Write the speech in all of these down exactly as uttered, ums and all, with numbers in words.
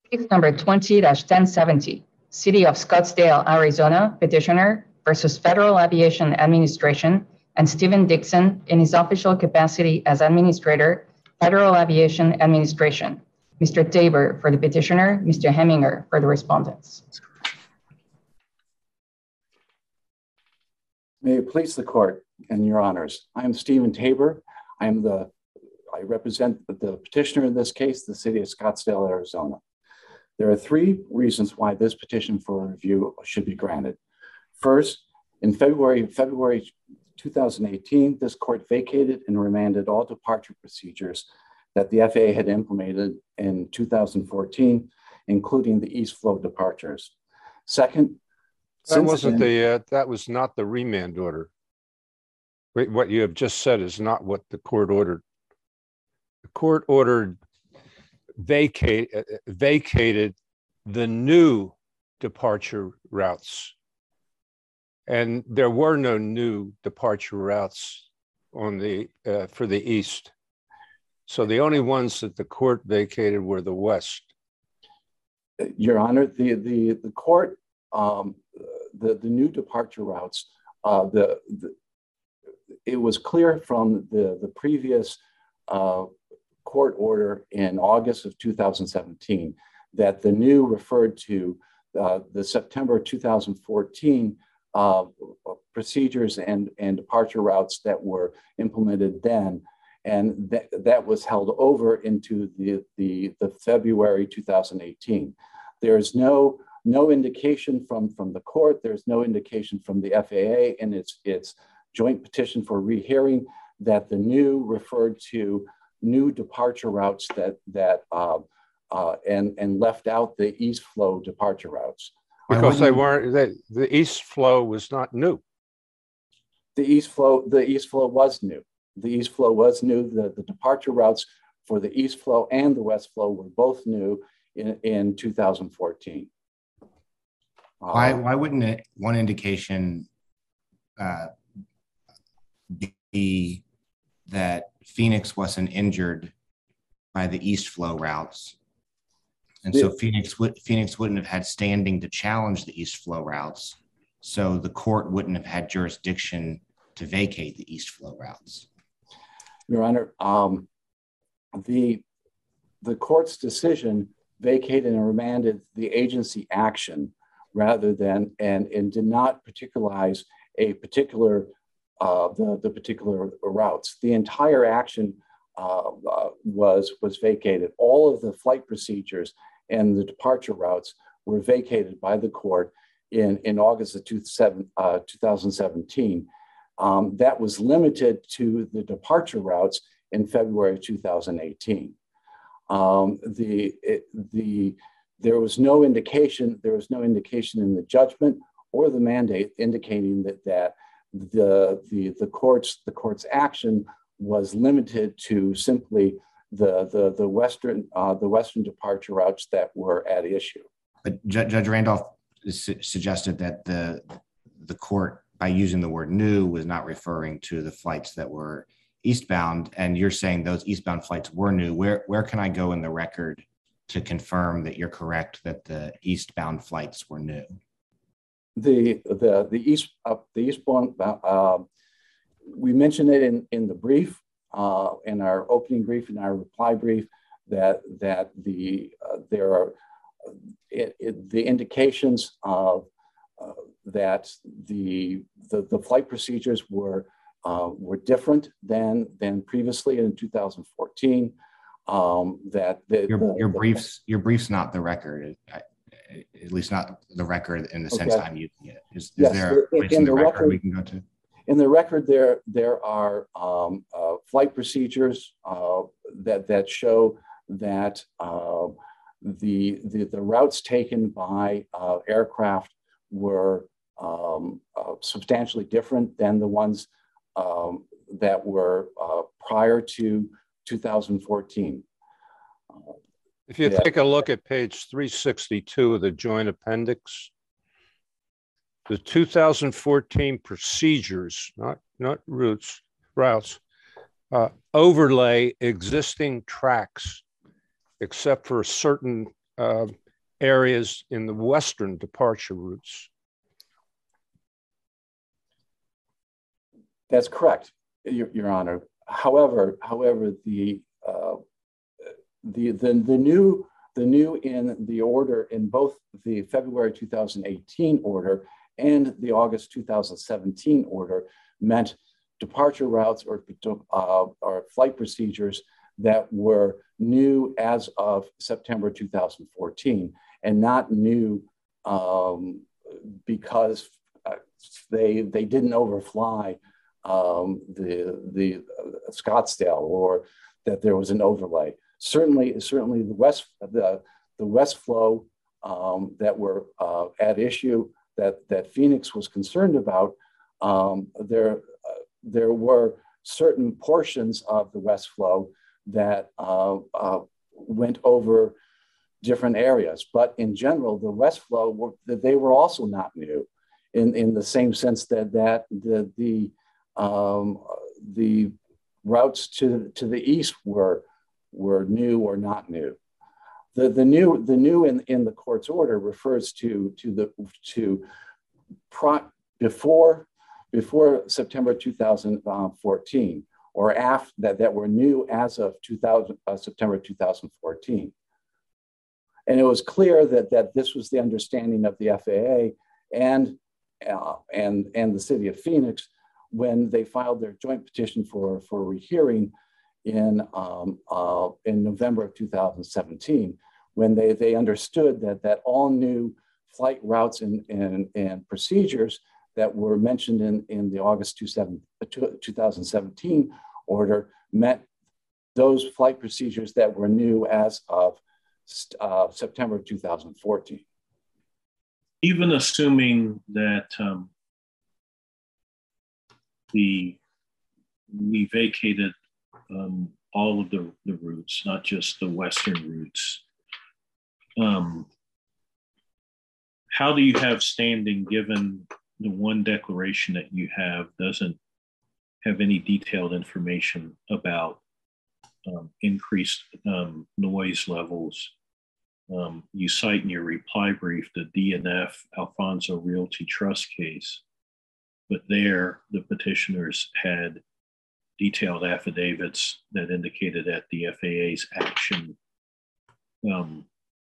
Case number twenty dash ten seventy, City of Scottsdale, Arizona, petitioner versus Federal Aviation Administration and Stephen Dixon in his official capacity as administrator, Federal Aviation Administration. Mister Tabor for the petitioner, Mister Heminger for the respondents. May it please the court and your honors. I am Stephen Tabor. I am the, I represent the petitioner in this case, the City of Scottsdale, Arizona. There are three reasons why this petition for review should be granted. First, in February, February two thousand eighteen, this court vacated and remanded all departure procedures that the F A A had implemented in two thousand fourteen, including the East Flow departures. Second, that wasn't then, the uh, that was not the remand order. Wait, what you have just said is not what the court ordered. The court ordered vacate uh, vacated the new departure routes, and there were no new departure routes on the uh, for the east. So the only ones that the court vacated were the west. Your Honor, the the the court um, the the new departure routes. Uh, the, the it was clear from the the previous uh, court order in August of two thousand seventeen that the new referred to uh, the September two thousand fourteen uh, procedures and, and departure routes that were implemented then. And that, that was held over into the, the, the February two thousand eighteen. There's no, no indication from, from the court, there's no indication from the F A A in its, its joint petition for rehearing that the new referred to new departure routes that that uh, uh, and and left out the East Flow departure routes because they weren't. They, the East Flow was not new. The East Flow, the East Flow was new. The East Flow was new. The, the departure routes for the East Flow and the West Flow were both new in in two thousand fourteen. Why why wouldn't it one indication uh, be that Phoenix wasn't injured by the East Flow routes, and so Phoenix would Phoenix wouldn't have had standing to challenge the East Flow routes, so the court wouldn't have had jurisdiction to vacate the East Flow routes. Your Honor, um, the the court's decision vacated and remanded the agency action rather than and and did not particularize a particular. Uh, the, the particular routes. The entire action uh, uh, was, was vacated. All of the flight procedures and the departure routes were vacated by the court in, in August of two thousand seventeen. Um, that was limited to the departure routes in February two thousand eighteen. Um, the, it, the, there was no indication, there was no indication in the judgment or the mandate indicating that, that The, the the court's the court's action was limited to simply the the the western uh, the western departure routes that were at issue. But Judge Randolph su suggested that the the court, by using the word "new," was not referring to the flights that were eastbound, and you're saying those eastbound flights were new. Where where can I go in the record to confirm that you're correct that the eastbound flights were new? The the the east uh, the eastbound uh, we mentioned it in in the brief uh, in our opening brief in our reply brief that that the uh, there are it, it, the indications of uh, that the, the the flight procedures were uh, were different than than previously in two thousand fourteen. Um, that the, your the, your the, briefs your briefs not the record. I, At least not the record in the sense okay. I'm using it. Is, is yes, there a place in, in the, the record, record we can go to? In the record, there there are um, uh, flight procedures uh, that that show that uh, the, the the routes taken by uh, aircraft were um, uh, substantially different than the ones um, that were uh, prior to two thousand fourteen. Uh, If you yeah. take a look at page three sixty-two of the joint appendix, the two thousand fourteen procedures, not, not routes, routes, uh, overlay existing tracks, except for certain uh, areas in the western departure routes. That's correct, Your, Your Honor. However, however, the, uh, the the the new the new in the order in both the February two thousand eighteen order and the August two thousand seventeen order meant departure routes or uh, or flight procedures that were new as of September two thousand fourteen, and not new um, because uh, they they didn't overfly um, the the uh, Scottsdale, or that there was an overlay. Certainly, certainly the west the the west flow um, that were uh, at issue that that Phoenix was concerned about. Um, there uh, there were certain portions of the west flow that uh, uh, went over different areas, but in general, the west flow were, they were also not new, in in the same sense that that the the um, the routes to to the east were were new or not new. The the new the new in in the court's order refers to to the to pro, before before September two thousand fourteen, or after that that were new as of two thousand uh, September two thousand fourteen. And it was clear that that this was the understanding of the F A A and uh, and and the city of Phoenix when they filed their joint petition for for rehearing in um, uh, in November of two thousand seventeen, when they they understood that that all new flight routes and and, and procedures that were mentioned in in the August two thousand seventeen order met those flight procedures that were new as of uh, September two thousand fourteen. Even assuming that um, the we vacated um, all of the, the routes, not just the western routes, um, how do you have standing given the one declaration that you have doesn't have any detailed information about um, increased um, noise levels? Um, you cite in your reply brief the D N F Alfonso Realty Trust case, but there the petitioners had detailed affidavits that indicated that the F A A's action um,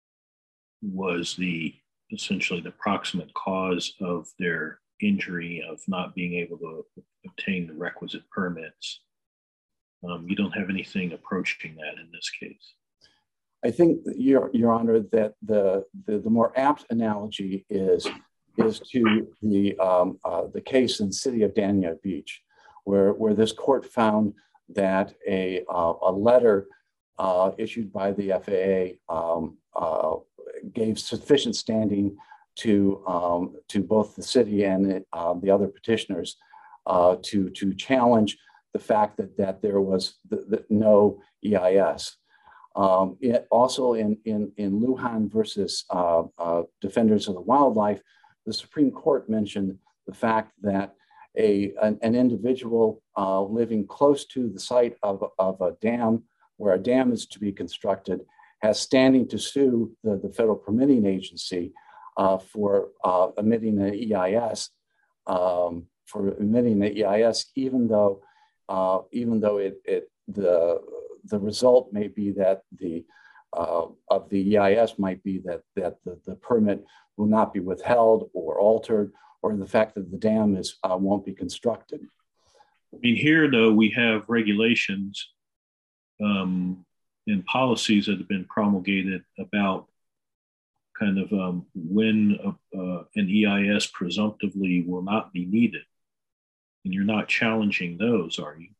was the essentially the proximate cause of their injury, of not being able to obtain the requisite permits. Um, you don't have anything approaching that in this case. I think, Your, Your Honor, that the, the, the more apt analogy is, is to the, um, uh, the case in the city of Dania Beach, where, where this court found that a, uh, a letter uh, issued by the F A A um, uh, gave sufficient standing to, um, to both the city and uh, the other petitioners uh, to, to challenge the fact that, that there was the, the no E I S. Um, it also in, in, in Lujan versus uh, uh, Defenders of the Wildlife, the Supreme Court mentioned the fact that a, an, an individual uh, living close to the site of, of a dam, where a dam is to be constructed, has standing to sue the, the federal permitting agency uh, for uh, emitting an E I S, um, for emitting the E I S, even though, uh, even though it, it the the result may be that the uh, of the E I S might be that that the, the permit will not be withheld or altered, or the fact that the dam is uh, won't be constructed. I mean, here though we have regulations um, and policies that have been promulgated about kind of um, when a, uh, an E I S presumptively will not be needed, and you're not challenging those, are you?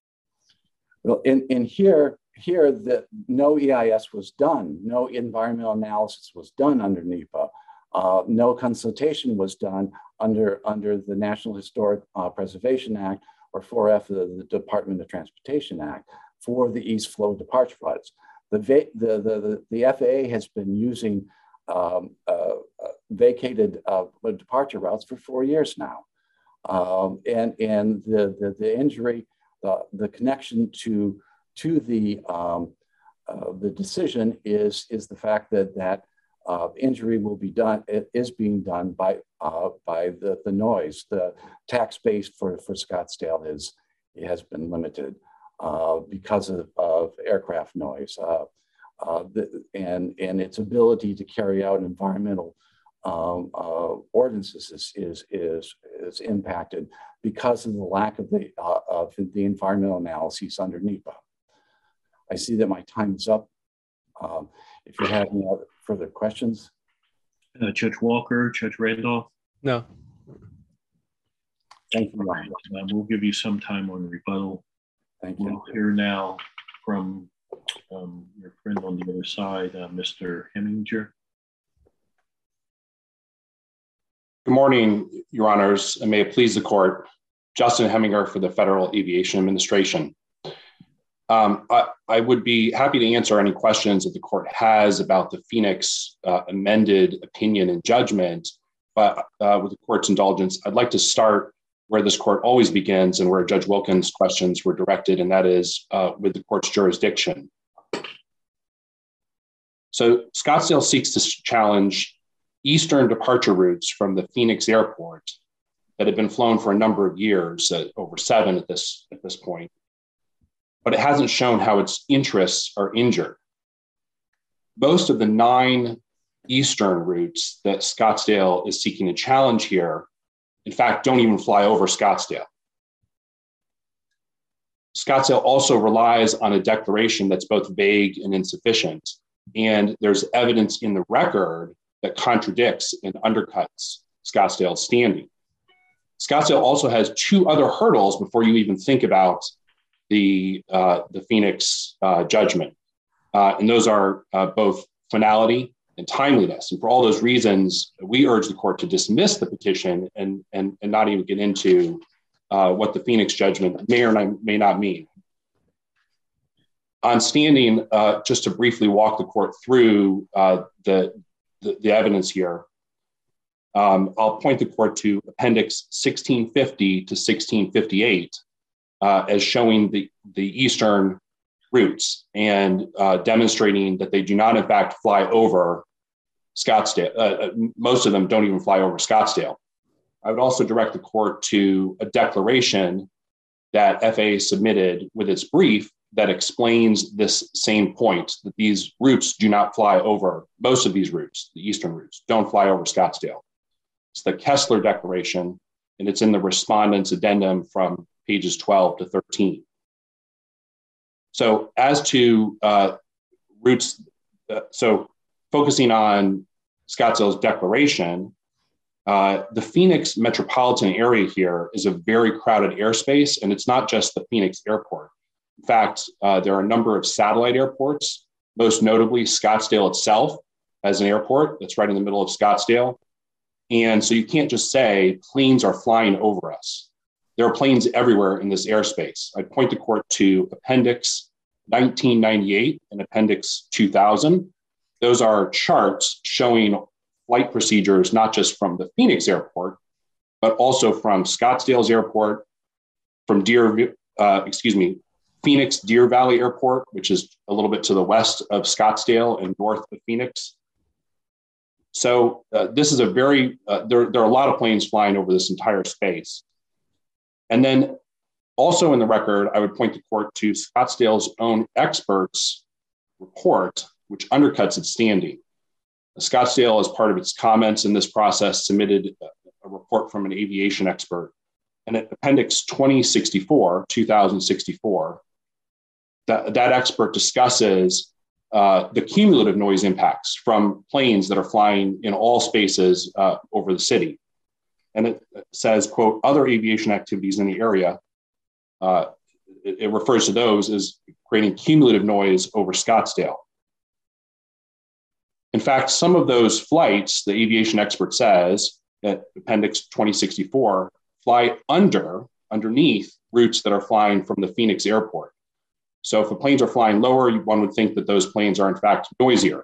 Well, in, in here, here the no E I S was done, no environmental analysis was done under NEPA, uh, no consultation was done under, under the National Historic uh, Preservation Act, or four F of the Department of Transportation Act, for the East Flow departure routes. The, the, the, the, the F A A has been using um, uh, vacated uh, departure routes for four years now. Um, and and the, the, the injury, The, the connection to, to the, um, uh, the decision is, is the fact that that uh, injury will be done, it is being done by, uh, by the, the noise. The tax base for, for Scottsdale is, has been limited uh, because of, of aircraft noise. Uh, uh, the, and, and its ability to carry out environmental um, uh, ordinances is, is, is, is impacted because of the lack of the, uh, of the environmental analyses under NEPA. I see that my time is up. Um, if you have any other further questions. Uh, Judge Walker, Judge Randolph? No. Thank you, Ryan. Uh, we'll give you some time on rebuttal. Thank you. We'll hear now from um, your friend on the other side, uh, Mister Heminger. Good morning, Your Honors, and may it please the court. Justin Heminger for the Federal Aviation Administration. Um, I, I would be happy to answer any questions that the court has about the Phoenix uh, amended opinion and judgment, but uh, with the court's indulgence, I'd like to start where this court always begins and where Judge Wilkins' questions were directed, and that is uh, with the court's jurisdiction. So Scottsdale seeks to challenge Eastern departure routes from the Phoenix airport that have been flown for a number of years, uh, over seven at this, at this point, but it hasn't shown how its interests are injured. Most of the nine Eastern routes that Scottsdale is seeking to challenge here, in fact, don't even fly over Scottsdale. Scottsdale also relies on a declaration that's both vague and insufficient, and there's evidence in the record that contradicts and undercuts Scottsdale's standing. Scottsdale also has two other hurdles before you even think about the, uh, the Phoenix uh, judgment. Uh, and those are uh, both finality and timeliness. And for all those reasons, we urge the court to dismiss the petition and, and, and not even get into uh, what the Phoenix judgment may or may not mean. On standing, uh, just to briefly walk the court through uh, the, the, the evidence here, um, I'll point the court to Appendix sixteen fifty to sixteen fifty-eight uh, as showing the, the Eastern routes and uh, demonstrating that they do not, in fact, fly over Scottsdale. Uh, most of them don't even fly over Scottsdale. I would also direct the court to a declaration that F A A submitted with its brief that explains this same point, that these routes do not fly over, most of these routes, the Eastern routes, don't fly over Scottsdale. It's the Kessler Declaration, and it's in the respondent's addendum from pages twelve to thirteen. So as to uh, routes, uh, so focusing on Scottsdale's declaration, uh, the Phoenix metropolitan area here is a very crowded airspace, and it's not just the Phoenix airport. In fact, uh, there are a number of satellite airports, most notably Scottsdale itself as an airport that's right in the middle of Scottsdale. And so you can't just say planes are flying over us. There are planes everywhere in this airspace. I'd point the court to Appendix nineteen ninety-eight and Appendix two thousand. Those are charts showing flight procedures, not just from the Phoenix airport, but also from Scottsdale's airport, from Deer, uh, excuse me, Phoenix Deer Valley Airport, which is a little bit to the west of Scottsdale and north of Phoenix. So uh, this is a very, uh, there, there are a lot of planes flying over this entire space. And then also in the record, I would point the court to Scottsdale's own experts report, which undercuts its standing. Scottsdale, as part of its comments in this process, submitted a report from an aviation expert. And at Appendix twenty sixty-four, two thousand sixty-four, that, that expert discusses uh, the cumulative noise impacts from planes that are flying in all spaces uh, over the city. And it says, quote, other aviation activities in the area, uh, it, it refers to those as creating cumulative noise over Scottsdale. In fact, some of those flights, the aviation expert says, at Appendix twenty sixty-four, fly under, underneath routes that are flying from the Phoenix airport. So if the planes are flying lower, one would think that those planes are in fact noisier.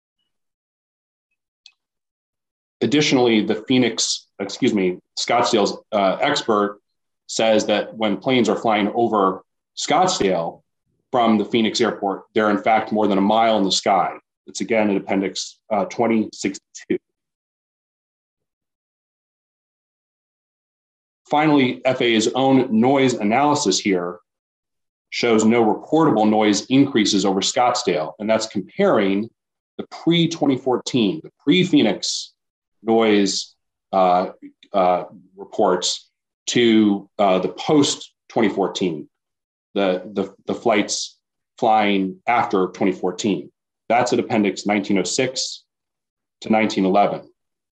Additionally, the Phoenix, excuse me, Scottsdale's uh, expert says that when planes are flying over Scottsdale, from the Phoenix airport. They're in fact more than a mile in the sky. It's again in Appendix uh, twenty sixty-two. Finally, F A A's own noise analysis here shows no reportable noise increases over Scottsdale, and that's comparing the pre twenty fourteen, the pre-Phoenix noise uh, uh, reports to uh, the post twenty fourteen, the, the, the flights flying after twenty fourteen. That's at Appendix nineteen oh six to nineteen eleven.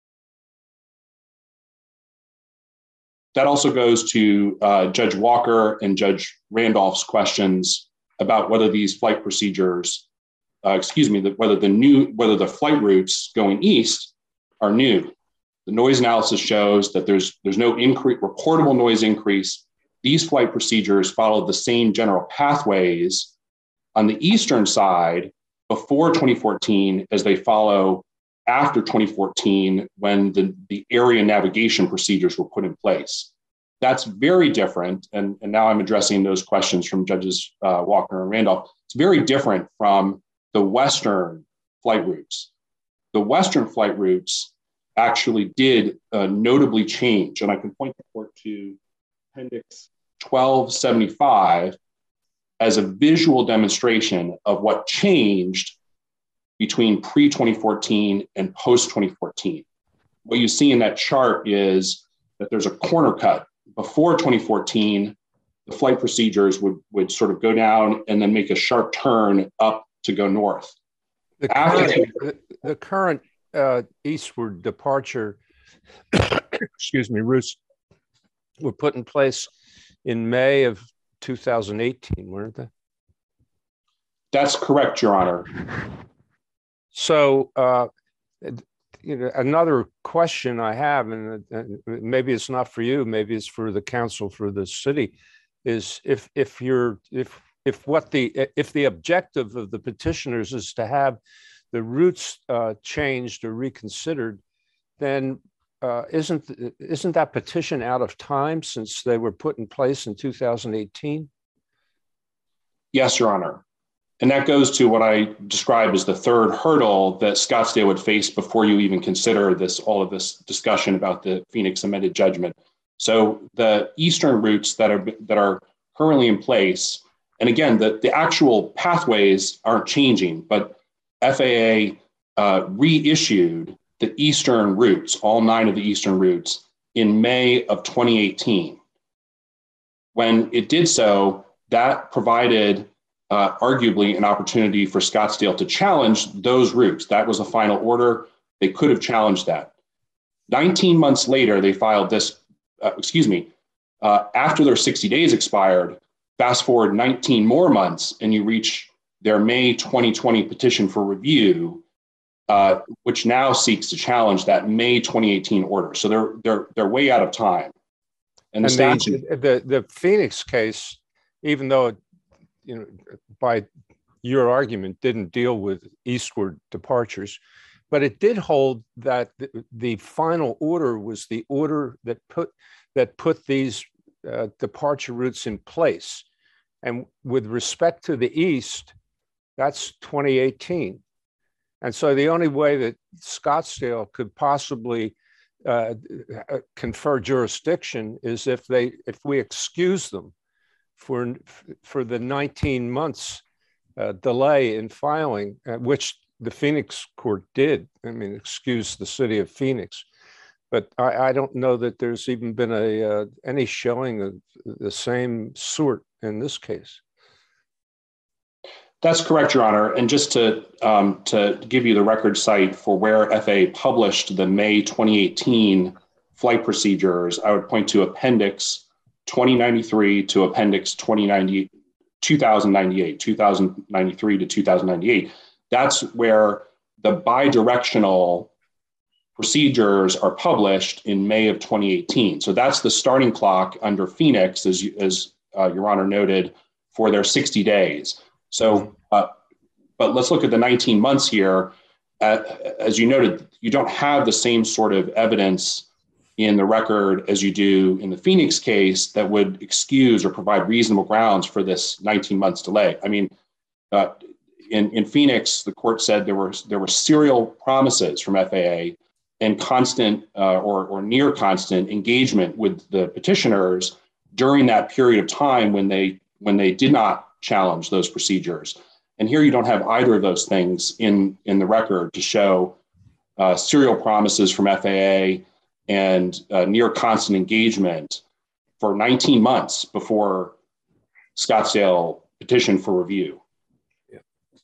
That also goes to uh, Judge Walker and Judge Randolph's questions about whether these flight procedures, uh, excuse me, that whether the new, whether the flight routes going east are new. The noise analysis shows that there's there's no increase, reportable noise increase. These flight procedures follow the same general pathways on the eastern side before twenty fourteen as they follow after twenty fourteen when the, the area navigation procedures were put in place. That's very different, and, and now I'm addressing those questions from Judges uh, Walker and Randolph. It's very different from the western flight routes. The western flight routes actually did uh, notably change, and I can point the court to Appendix twelve seventy-five as a visual demonstration of what changed between pre twenty fourteen and post twenty fourteen. What you see in that chart is that there's a corner cut. Before twenty fourteen, the flight procedures would, would sort of go down and then make a sharp turn up to go north. The current, the, the current uh, eastward departure, excuse me, routes were put in place in May of two thousand eighteen, weren't they? That's correct, Your Honor. So, uh, you know, another question I have, and maybe it's not for you, maybe it's for the counsel for the city, is if if you're if if what the if the objective of the petitioners is to have the routes uh, changed or reconsidered, then uh, isn't isn't that petition out of time since they were put in place in two thousand eighteen? Yes, Your Honor. And that goes to what I describe as the third hurdle that Scottsdale would face before you even consider this, all of this discussion about the Phoenix amended judgment. So the eastern routes that are that are currently in place, and again, the, the actual pathways aren't changing, but F A A uh, reissued the eastern routes, all nine of the eastern routes, in May of twenty eighteen. When it did so, that provided Uh, arguably an opportunity for Scottsdale to challenge those routes. That was a final order. They could have challenged that. nineteen months later, they filed this, uh, excuse me, uh, after their sixty days expired, fast forward nineteen more months, and you reach their May twenty twenty petition for review, uh, which now seeks to challenge that May twenty eighteen order. So they're, they're, they're way out of time. And the, and statute, the, the, the Phoenix case, even though it, you know, by your argument, didn't deal with eastward departures, but it did hold that the, the final order was the order that put that put these uh, departure routes in place. And with respect to the east, that's twenty eighteen. And so the only way that Scottsdale could possibly uh, confer jurisdiction is if they if we excuse them for for the nineteen months uh, delay in filing, uh, which the Phoenix court did. I mean, excuse the city of Phoenix, but I, I don't know that there's even been a uh, any showing of the same sort in this case. That's correct, Your Honor. And just to um, to give you the record site for where F A A published the May twenty eighteen flight procedures, I would point to Appendix twenty ninety-three to Appendix twenty ninety, two thousand ninety-eight, two thousand ninety-three to two thousand ninety-eight. That's where the bidirectional procedures are published in May of twenty eighteen. So that's the starting clock under Phoenix, as, you, as uh, Your Honor noted, for their sixty days. So, uh, but let's look at the nineteen months here. Uh, as you noted, you don't have the same sort of evidence in the record as you do in the Phoenix case that would excuse or provide reasonable grounds for this nineteen months delay. I mean, uh, in, in Phoenix, the court said there were there were serial promises from F A A and constant uh, or, or near constant engagement with the petitioners during that period of time when they when they did not challenge those procedures. And here you don't have either of those things in, in the record to show uh, serial promises from F A A and uh, near constant engagement for nineteen months before Scottsdale petitioned for review. Yeah.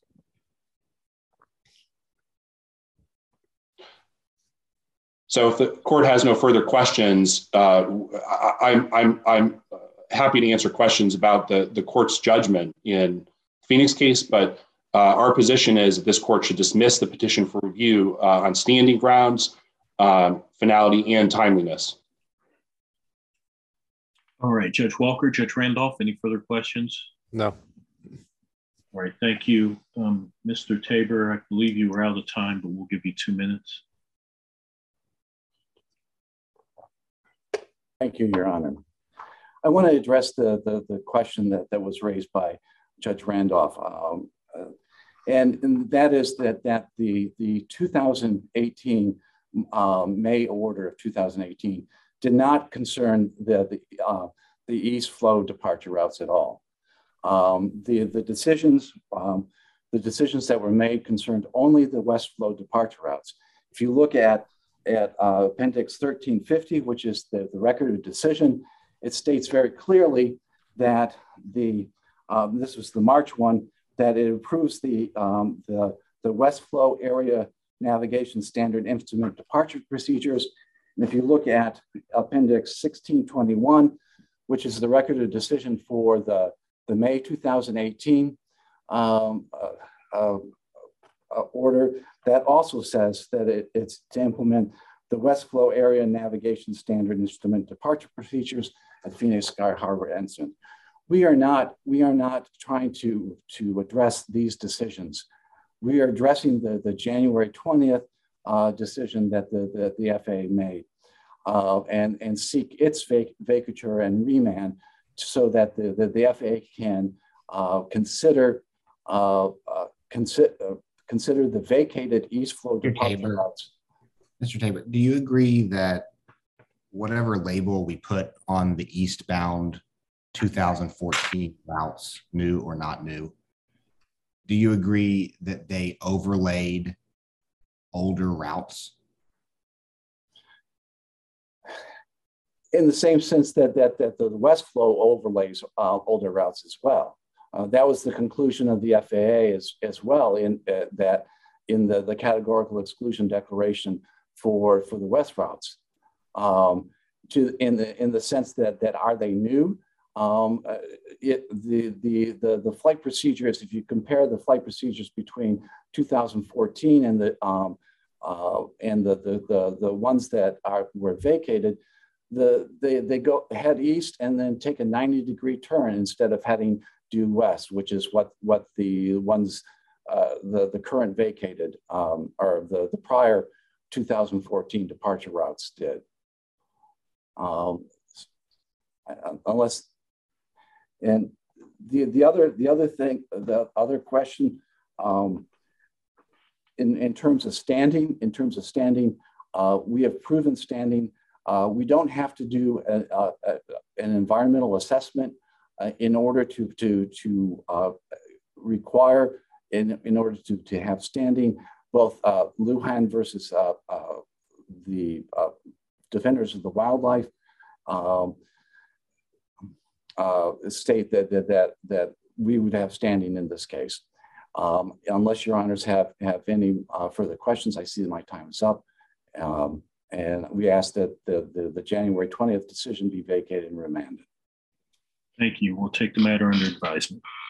So if the court has no further questions, uh, I, I'm, I'm, I'm happy to answer questions about the, the court's judgment in Phoenix case, but uh, our position is that this court should dismiss the petition for review uh, on standing grounds, um, finality, and timeliness. All right, Judge Walker, Judge Randolph, any further questions? No. All right, thank you. Um, Mister Tabor, I believe you were out of time, but we'll give you two minutes. Thank you, Your Honor. I want to address the, the, the question that, that was raised by Judge Randolph. Um, uh, and, and that is that, that the, the two thousand eighteen um, May order of two thousand eighteen did not concern the, the, uh, the east flow departure routes at all. Um, the, the, decisions, um, the decisions that were made concerned only the west flow departure routes. If you look at at uh, Appendix thirteen fifty, which is the, the record of decision, it states very clearly that the, um, this was the March one, that it approves the, um, the, the West Flow Area Navigation Standard Instrument Departure Procedures. And if you look at Appendix sixteen twenty-one, which is the record of decision for the, the May two thousand eighteen um, uh, uh, uh, order, that also says that it, it's to implement the West Flow Area Navigation Standard Instrument Departure Procedures at Phoenix Sky Harbor Incident. We are not, we are not trying to, to address these decisions. We are addressing the, the January twentieth uh, decision that the, the, the F A A made uh, and, and seek its vac vacatur and remand so that the, the, the F A A can uh, consider, uh, uh, consider, uh, consider the vacated east flow departure routes. Mister Tabor, do you agree that whatever label we put on the eastbound two thousand fourteen routes, new or not new, do you agree that they overlaid older routes? In the same sense that, that, that the west flow overlays uh, older routes as well. Uh, that was the conclusion of the F A A as, as well in uh, that in the, the categorical exclusion declaration for, for the west routes. Um, to in the in the sense that that are they new? Um, uh, it, the, the the the flight procedures, if you compare the flight procedures between two thousand fourteen and the um, uh, and the, the the the ones that are were vacated, the they they go head east and then take a ninety degree turn instead of heading due west, which is what what the ones uh, the the current vacated um, or the the prior two thousand fourteen departure routes did. Um, unless, and the the other the other thing, the other question, um, in in terms of standing, in terms of standing, uh, we have proven standing. Uh, we don't have to do a, a, a, an environmental assessment uh, in order to to to uh, require in in order to to have standing. Both uh, Lujan versus uh, uh, the uh, Defenders of the Wildlife um, uh, state that, that that that we would have standing in this case. Um, unless your honors have have any uh, further questions, I see my time is up, um, and we ask that the, the the January twentieth decision be vacated and remanded. Thank you. We'll take the matter under advisement.